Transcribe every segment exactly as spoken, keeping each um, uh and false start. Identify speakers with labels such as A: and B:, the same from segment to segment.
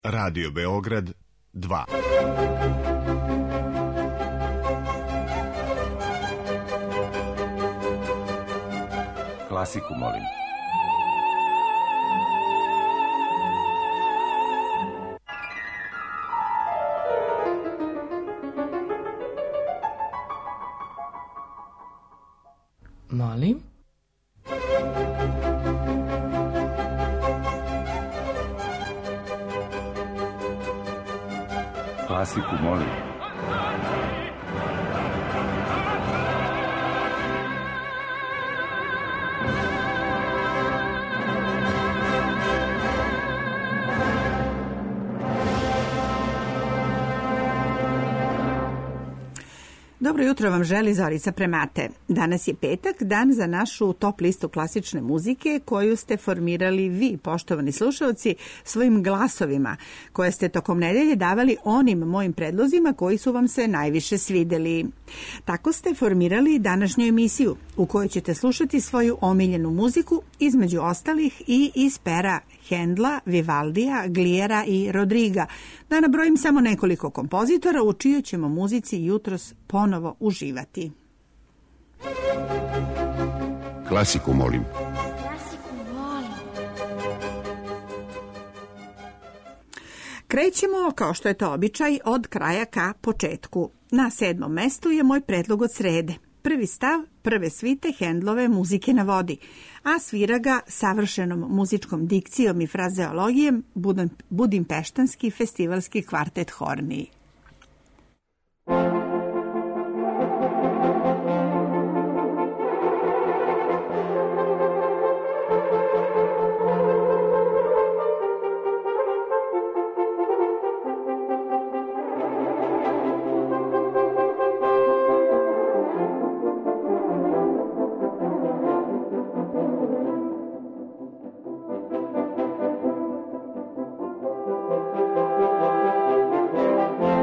A: Radio Beograd dva.
B: Klasiku, molim.
C: Molim?
B: Klasiku, molim.
D: Dobro jutro vam želi Zorica Premate. Danas je petak, dan za našu top listu klasične muzike koju ste formirali vi, poštovani slušalci, svojim glasovima, koje ste tokom nedelje davali onim mojim predlozima koji su vam se najviše svideli. Tako ste formirali današnju emisiju u kojoj ćete slušati svoju omiljenu muziku, između ostalih i iz pera Hendla, Vivaldija, Gliera i Rodriga. Da nabrojim samo nekoliko kompozitora u čijoj ćemo muzici jutros ponovo uživati.
A: Klasiku, molim.
E: Klasiku, molim.
D: Krećemo, kao što je to običaj, od kraja ka početku. Na sedmom mestu je moj predlog od srede. Prvi stav prve svite Hendlove Muzike na vodi, a svira ga savršenom muzičkom dikcijom i frazeologijem Budimpeštanski festivalski kvartet Horni.
E: Thank you.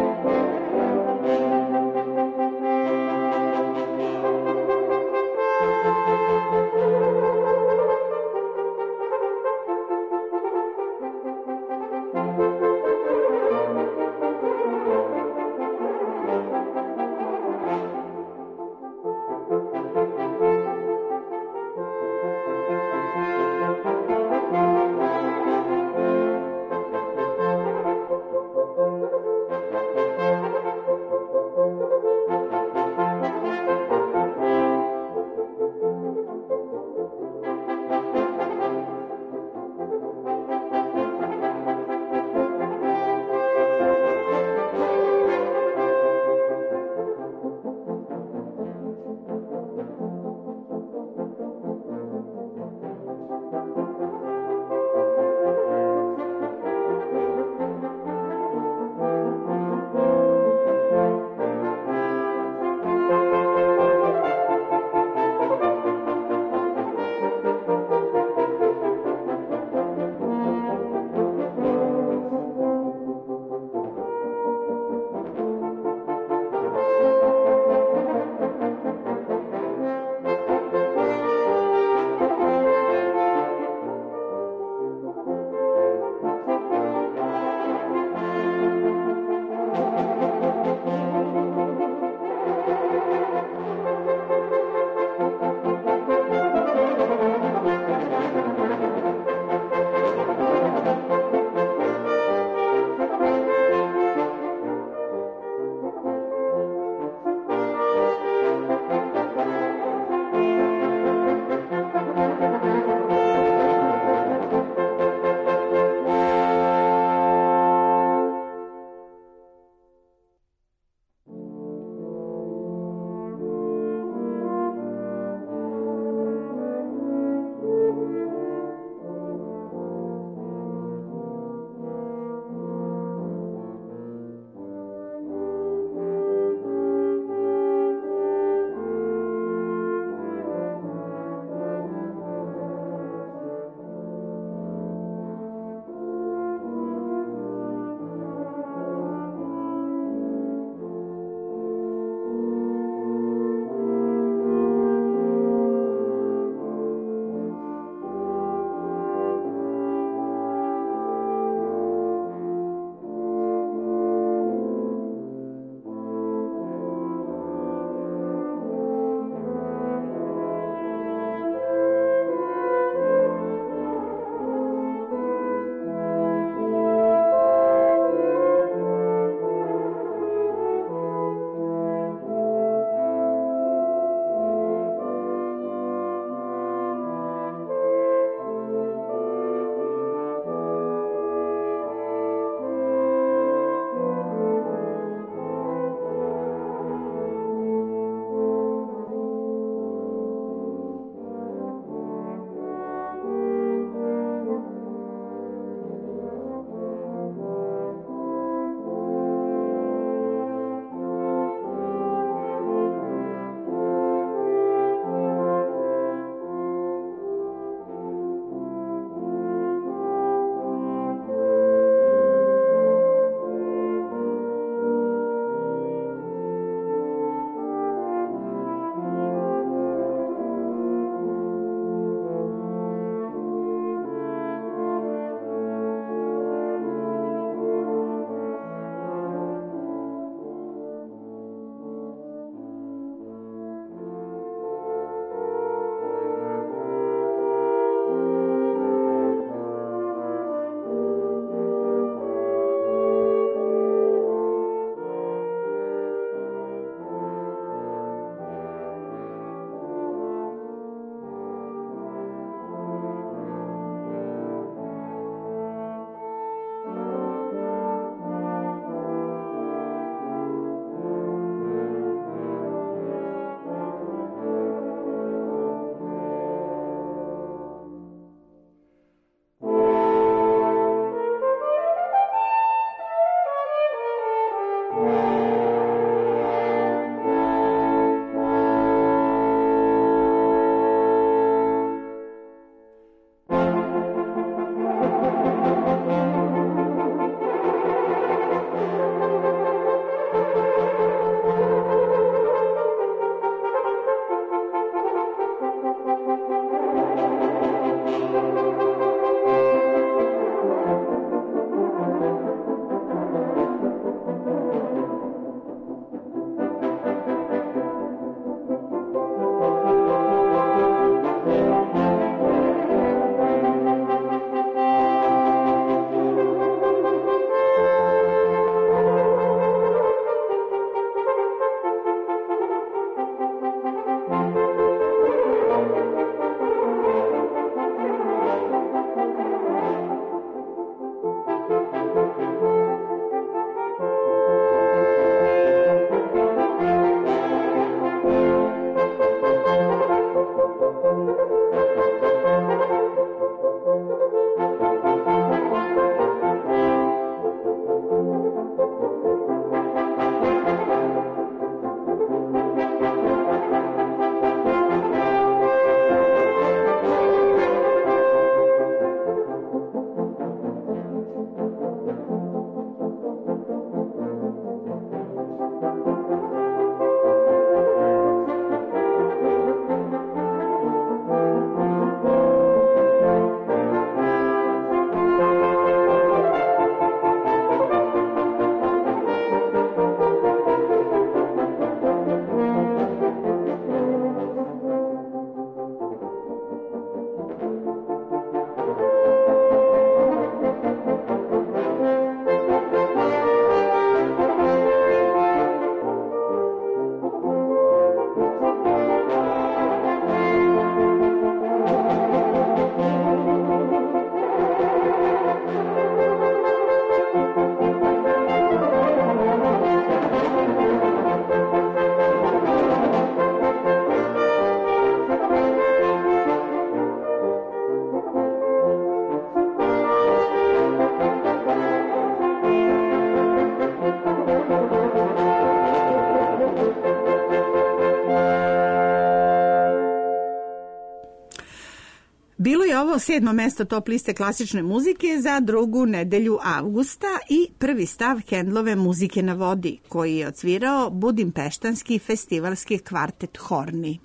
D: ovo sedmo mesto top liste klasične muzike za drugu nedelju avgusta i prvi stav Handlove Muzike na vodi, koji je odsvirao budimpeštanski festivalski kvartet Horni.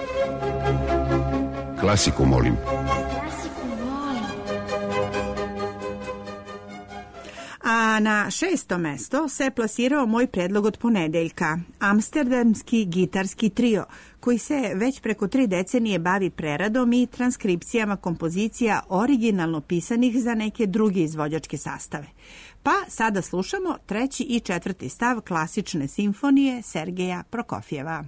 A: Klasiku molim.
E: Klasiku volim.
D: A na šesto mesto se plasirao moj predlog od ponedeljka, amsterdamski gitarski trio, koji se već preko tri decenije bavi preradom i transkripcijama kompozicija originalno pisanih za neke druge izvođačke sastave. Pa sada slušamo treći i četvrti stav klasične simfonije Sergeja Prokofjeva.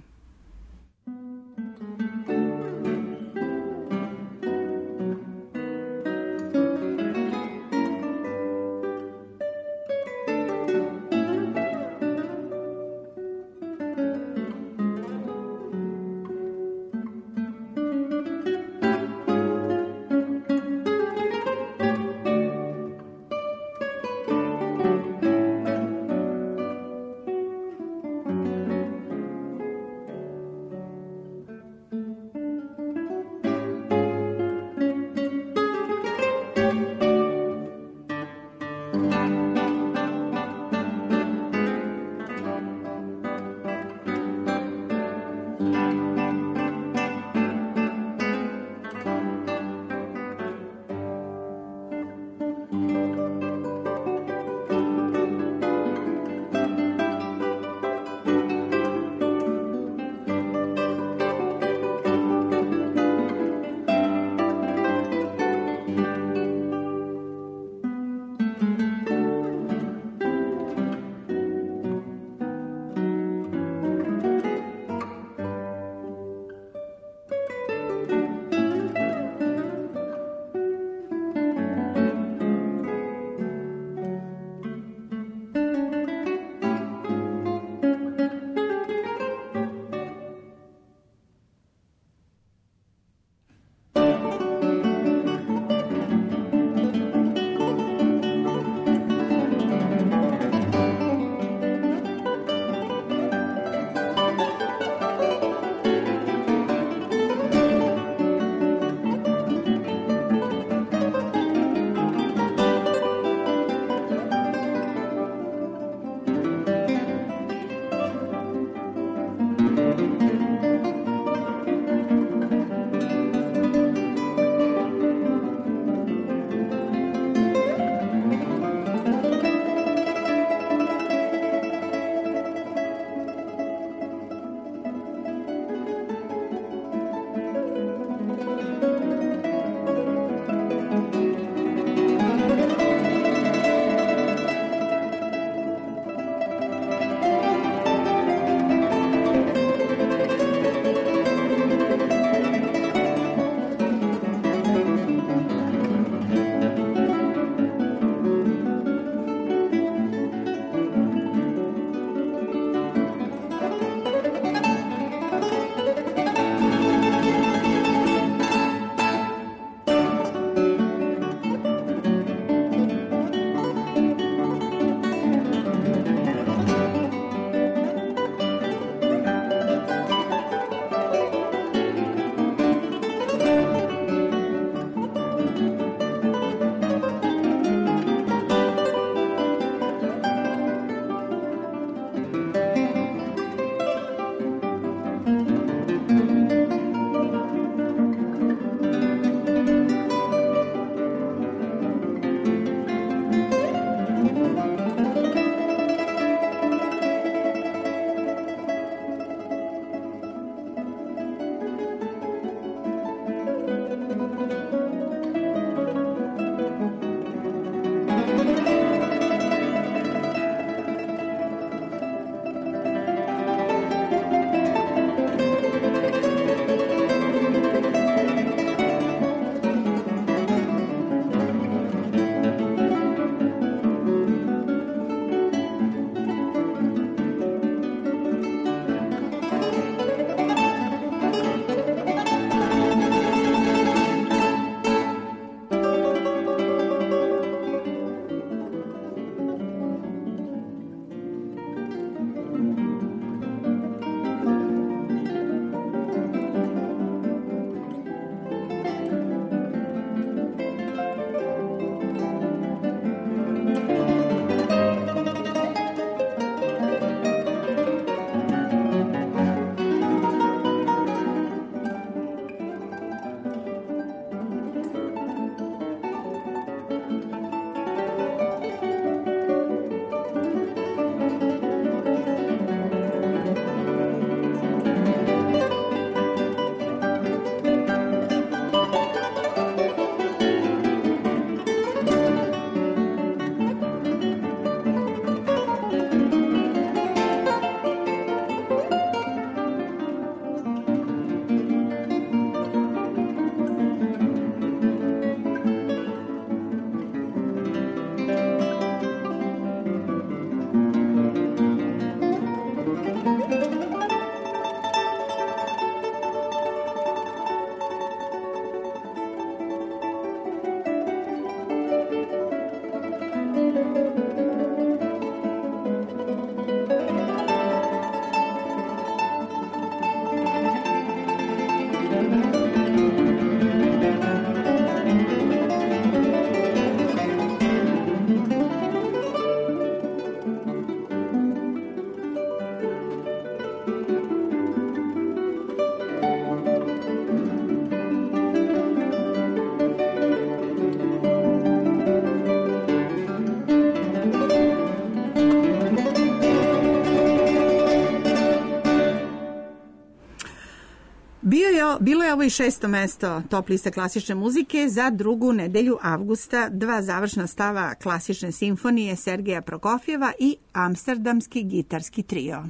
D: Bilo, bilo je ovo i šesto mesto top liste klasične muzike za drugu nedelju avgusta, dva završna stava klasične simfonije Sergeja Prokofjeva i Amsterdamski gitarski trio.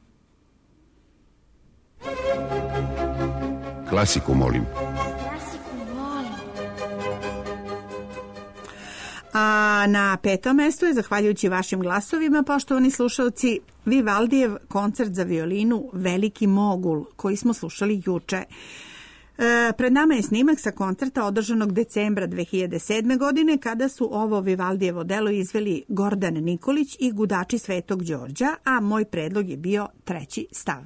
A: Klasiku molim.
E: Klasiku volim.
D: A na petom mestu je, zahvaljujući vašim glasovima, poštovani slušalci, Vivaldijev koncert za violinu Veliki mogul, koji smo slušali juče. E, pred nama je snimak sa koncerta održanog decembra dve hiljade sedme. godine, kada su ovo Vivaldijevo delo izveli Gordan Nikolić i Gudači Svetog Đorđa, a moj predlog je bio treći stav.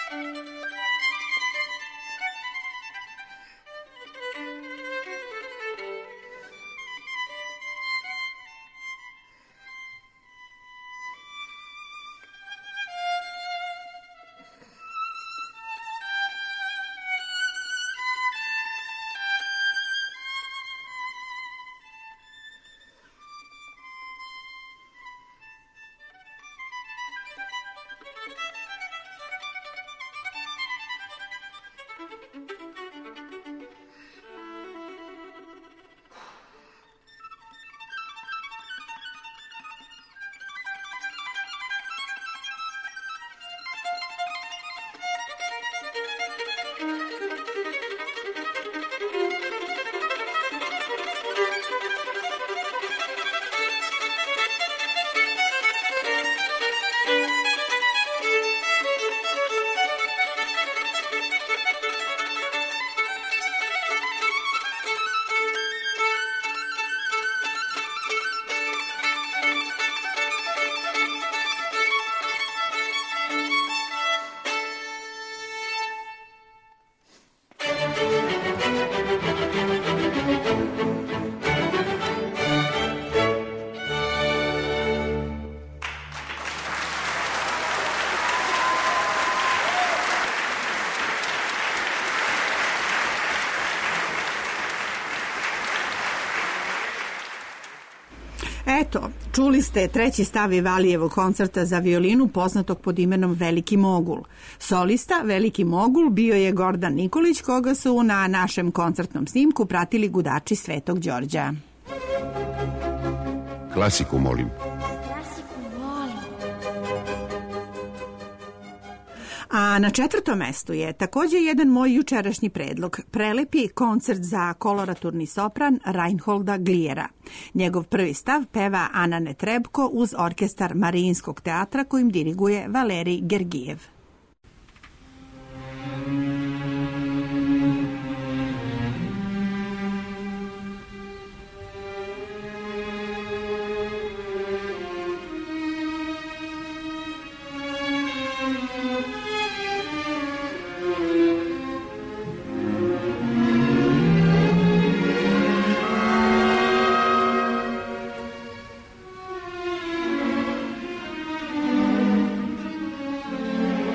D: Eto, čuli ste treći stav Vivalijevog koncerta za violinu poznatog pod imenom Veliki Mogul. Solista Veliki Mogul bio je Gordan Nikolić, koga su na našem koncertnom snimku pratili gudači Svetog Đorđa.
A: Klasiku, molim.
E: Klasiku volim.
D: A na četvrtom mestu je također jedan moj jučerašnji predlog, prelepi koncert za koloraturni sopran Reinholda Gliera. Njegov prvi stav peva Ana Netrebko uz orkestar Marijinskog teatra kojim diriguje Valerij Gergijev.
E: Klasiku volim.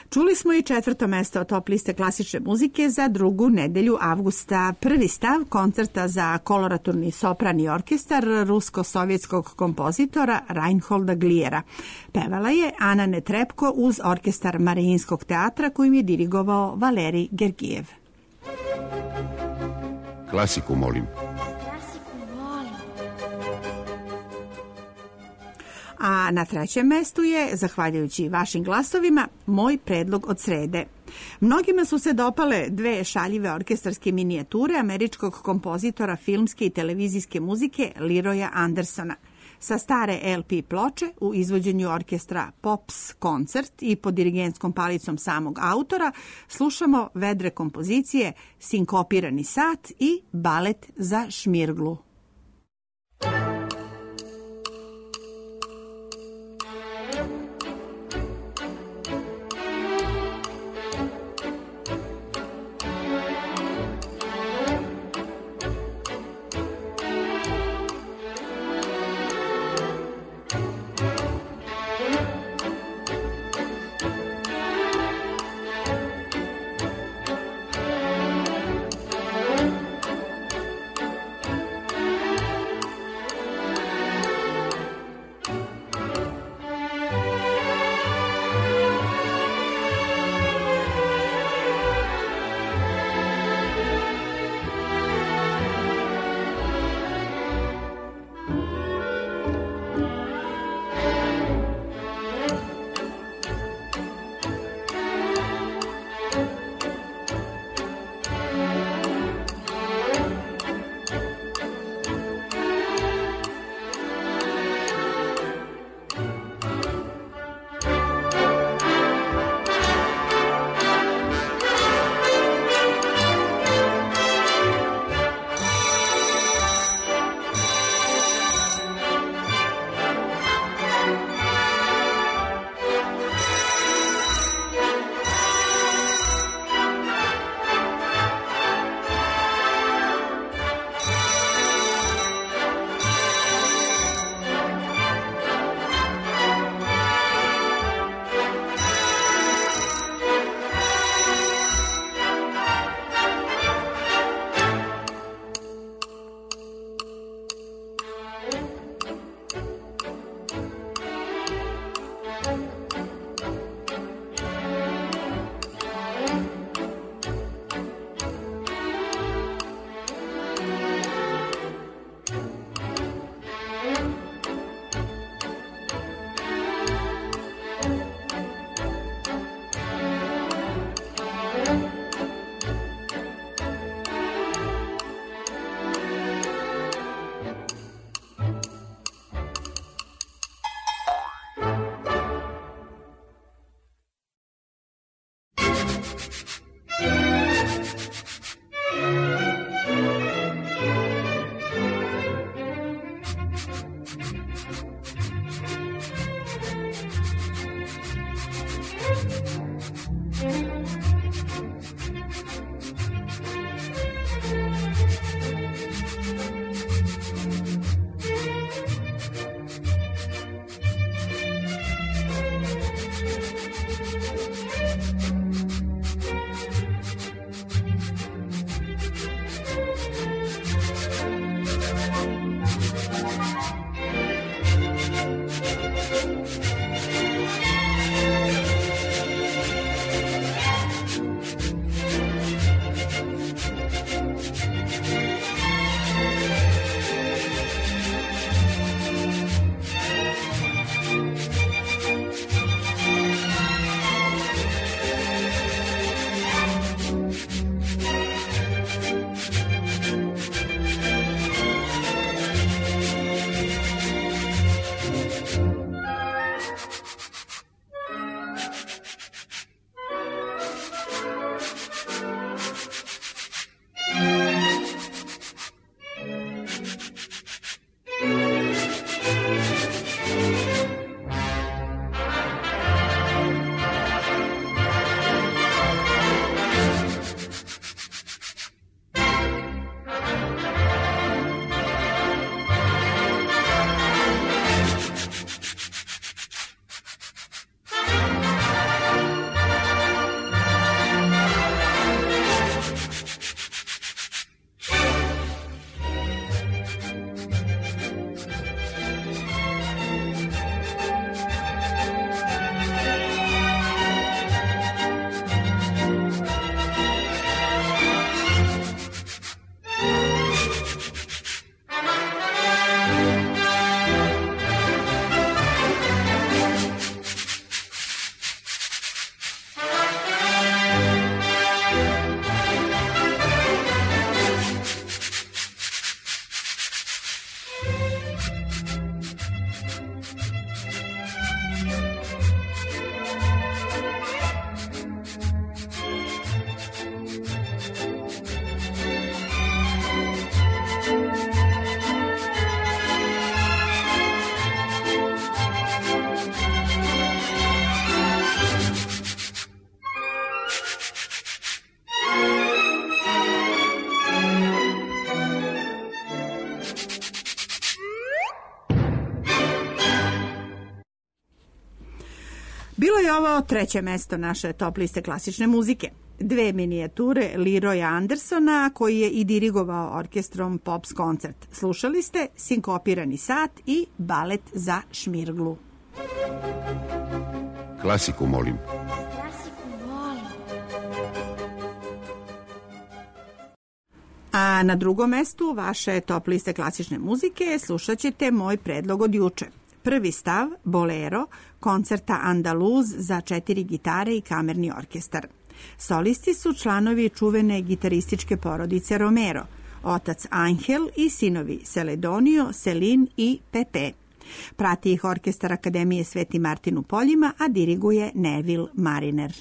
D: Čuli smo i četvrto mesto top liste klasične muzike za drugu nedelju avgusta. Prvi stav koncerta za koloraturni sopran i orkestar rusko-sovjetskog kompozitora Reinholda Gliera. Pevala je Ana Netrebko uz orkestar Mariinskog teatra kojim je dirigovao Valerij Gergijev.
A: Klasiku molim.
E: Klasiku volim.
D: A na trećem mestu je, zahvaljujući vašim glasovima, moj predlog od srede. Mnogima su se dopale dve šaljive orkestarske minijature američkog kompozitora filmske i televizijske muzike Leroya Andersona. Sa stare L P ploče u izvođenju orkestra Pops koncert i pod dirigentskom palicom samog autora slušamo vedre kompozicije Sinkopirani sat i Balet za šmirglu. Bilo je ovo treće mesto naše top liste klasične muzike. Dve minijature Leroya Andersona, koji je i dirigovao orkestrom Pops koncert. Slušali ste Sinkopirani sat i Balet za šmirglu.
A: Klasiku, molim.
E: Klasiku volim.
D: A na drugom mestu vaše top liste klasične muzike slušat ćete moj predlog od juče. Prvi stav, Bolero, koncerta Andaluz za četiri gitare i kamerni orkestar. Solisti su članovi čuvene gitarističke porodice Romero, otac Angel i sinovi Celedonio, Celine i Pepe. Prati ih orkestar Akademije Sveti Martin u Poljima, a diriguje Neville Mariner.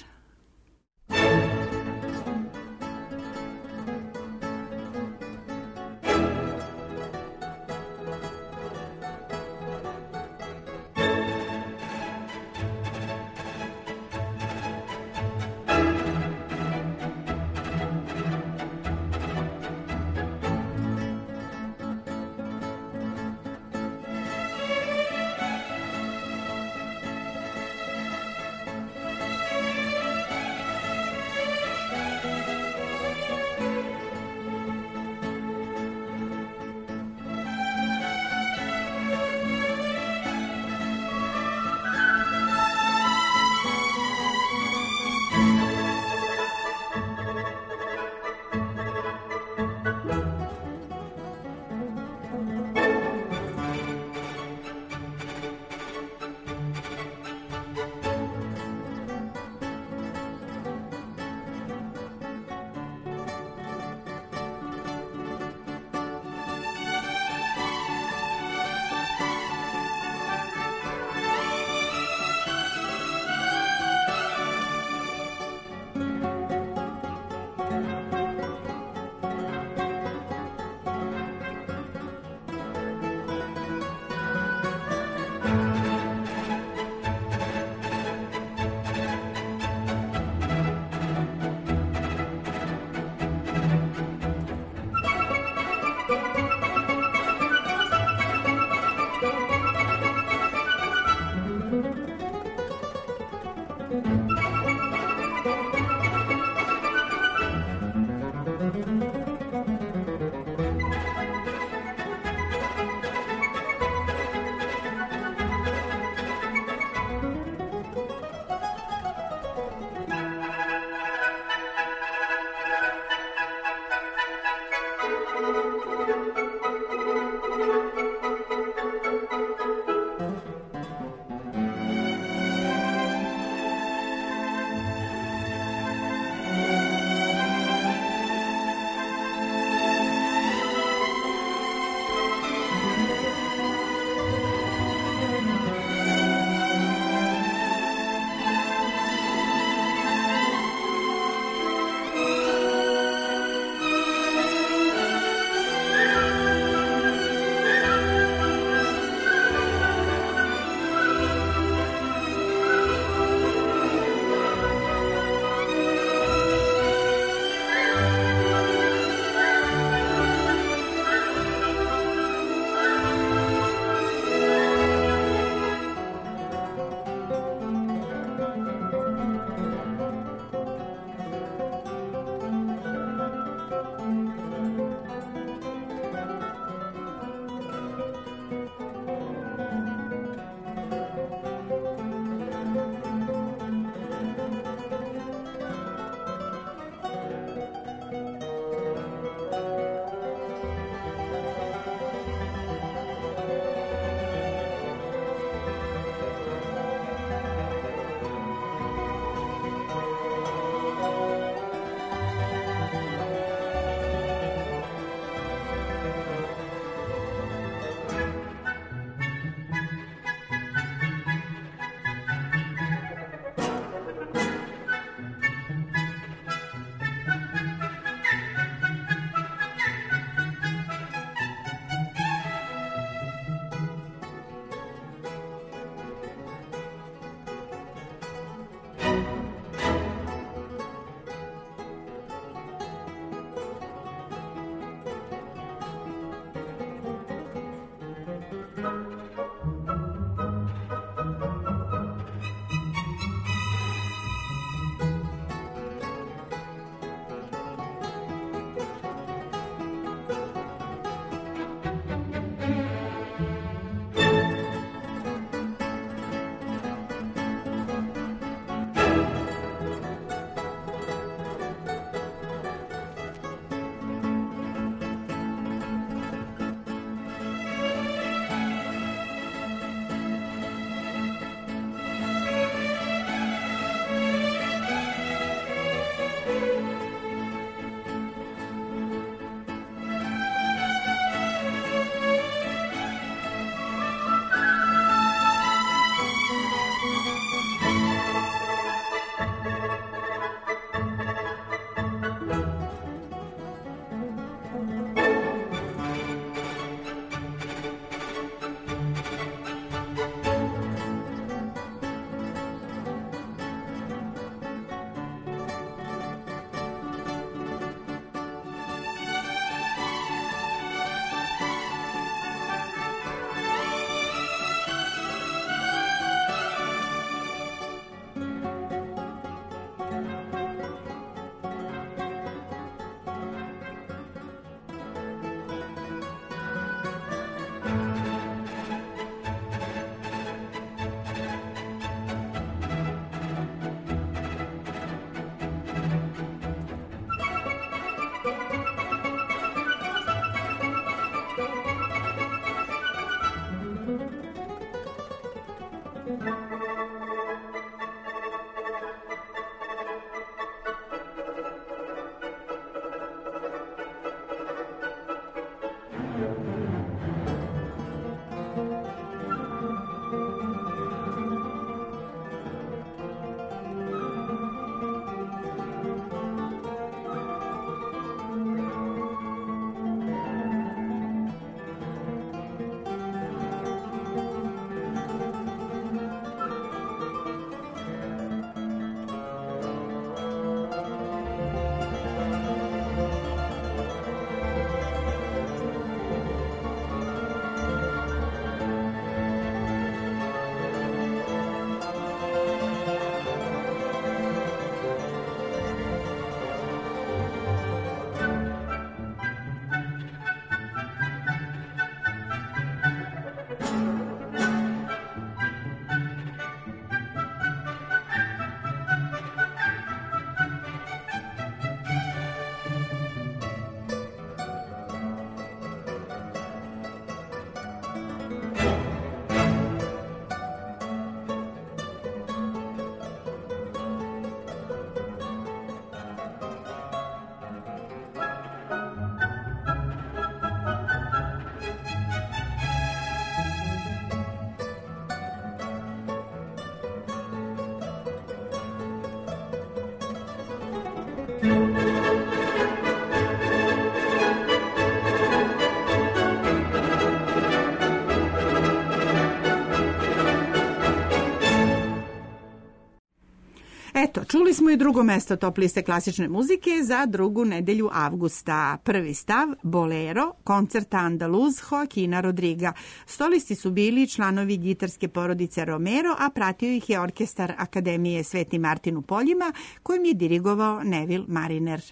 D: Eto, čuli smo i drugo mesto top liste klasične muzike za drugu nedelju avgusta. Prvi stav, Bolero, koncert Andaluz, Joaquina Rodriga. Solisti su bili članovi gitarske porodice Romero, a pratio ih je orkestar Akademije Sveti Martin u Poljima, kojim je dirigovao Neville Mariner.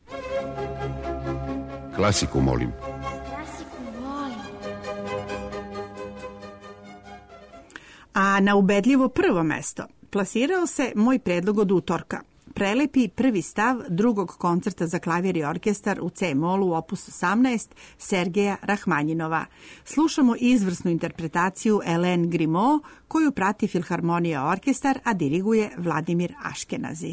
A: Klasiku, molim.
E: Klasiku volim.
D: A na ubedljivo prvo mesto plasirao se Moj predlog od utorka. Prelepi prvi stav drugog koncerta za klavir i orkestar u C-molu opus osamnaest Sergeja Rahmanjinova. Slušamo izvrsnu interpretaciju Hélène Grimaud, koju prati Filharmonija orkestar, a diriguje Vladimir Aškenazi.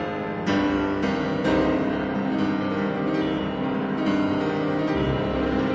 E: Klasiku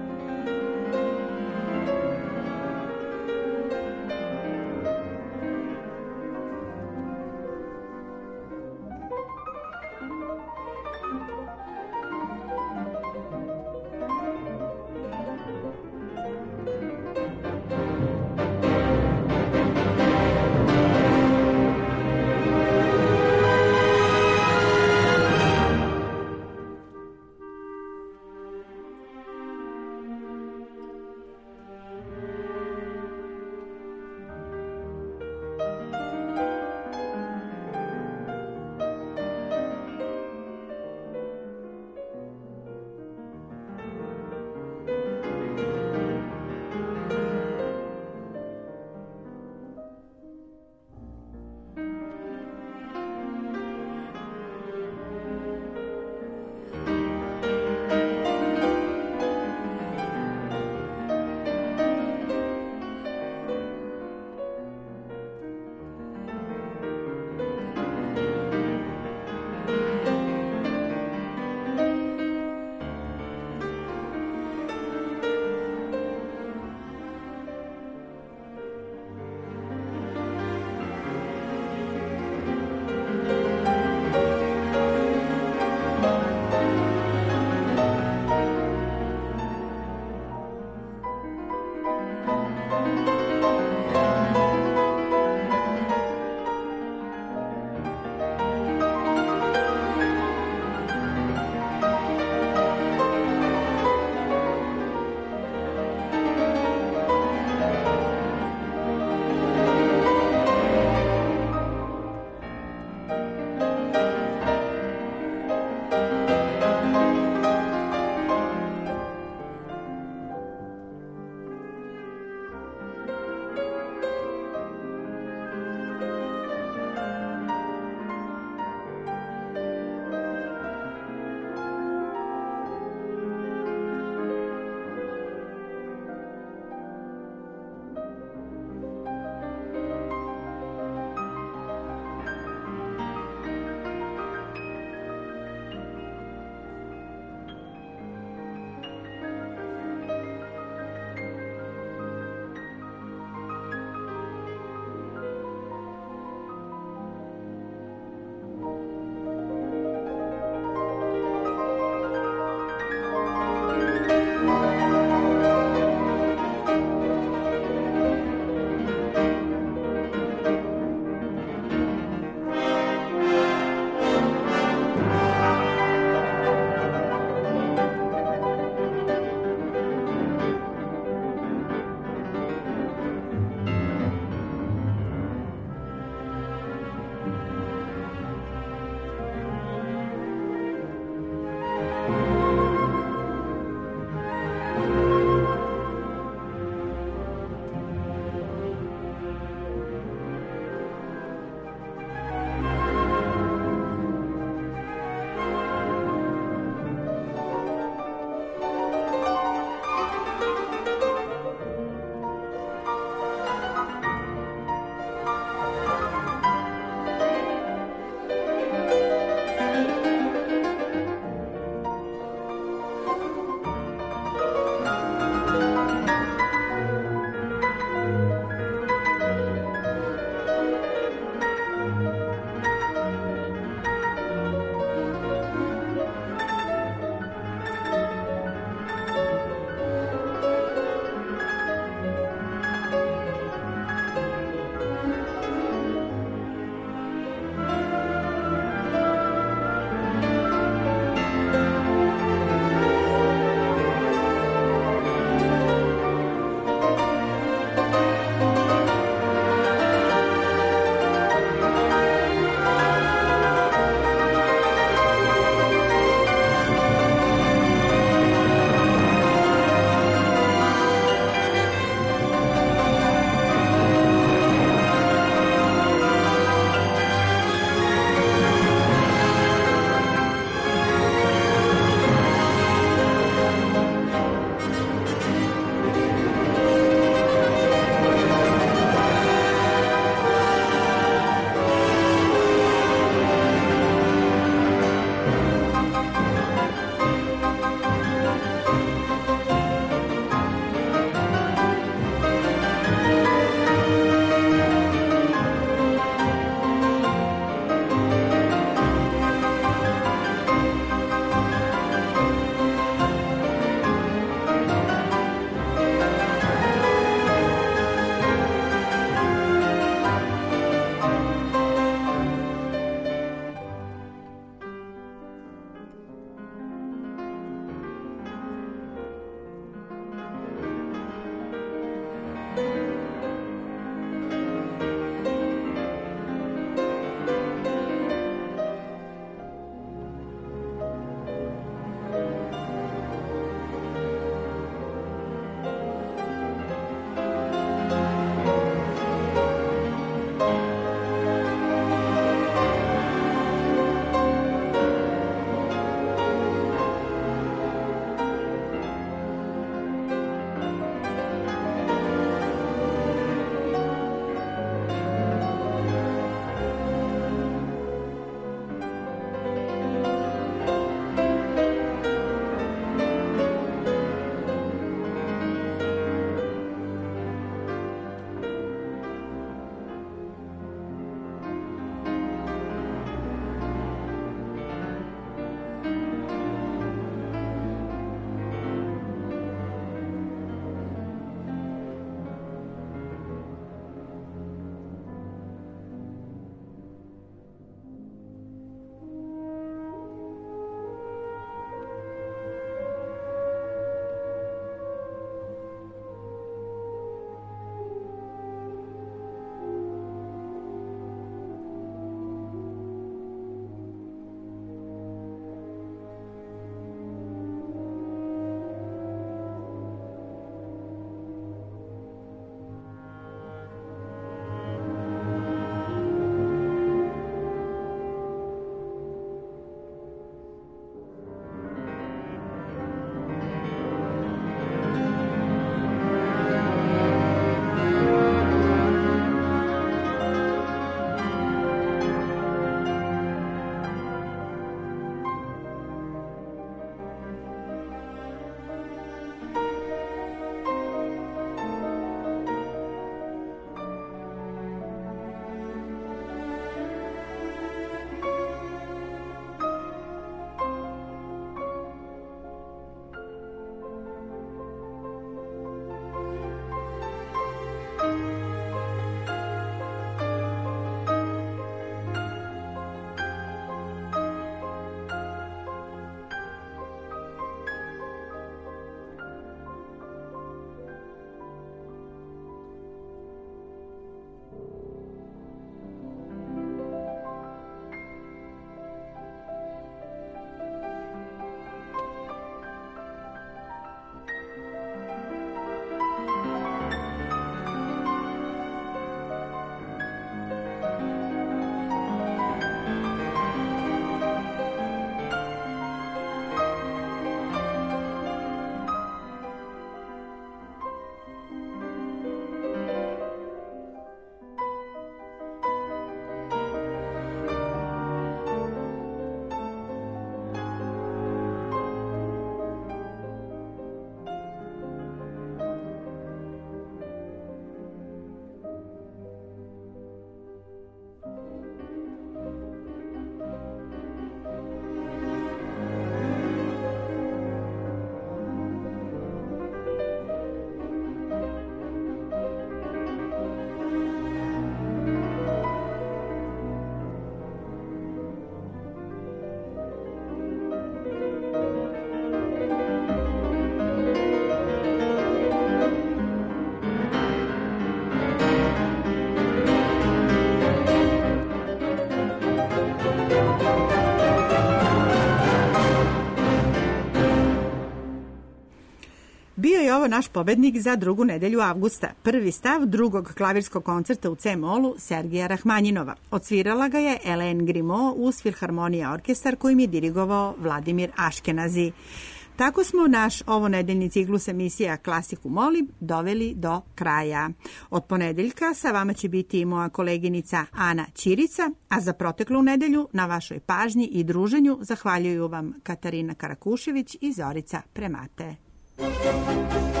D: je ovo naš pobednik za drugu nedelju avgusta. Prvi stav drugog klavirskog koncerta u C-molu Sergeja Rahmanjinova. Odsvirala ga je Hélène Grimaud uz Filharmonija orkestar kojim je dirigovao Vladimir Aškenazi. Tako smo naš ovonedeljni ciklus emisija Klasiku molim doveli do kraja. Od ponedeljka sa vama će biti moja koleginica Ana Ćirica, a za proteklu nedelju na vašoj pažnji i druženju zahvaljuju vam Katarina Karakušević i Zorica Premate.